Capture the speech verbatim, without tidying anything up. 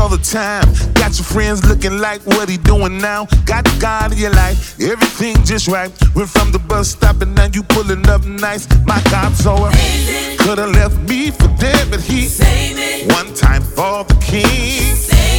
the time. Got your friends looking like what he doing now. Got the God in your life, everything just right. Went from the bus stop and now you pulling up nice. My God, so amazing. Could've left me for dead, but he saved me. One time for the king.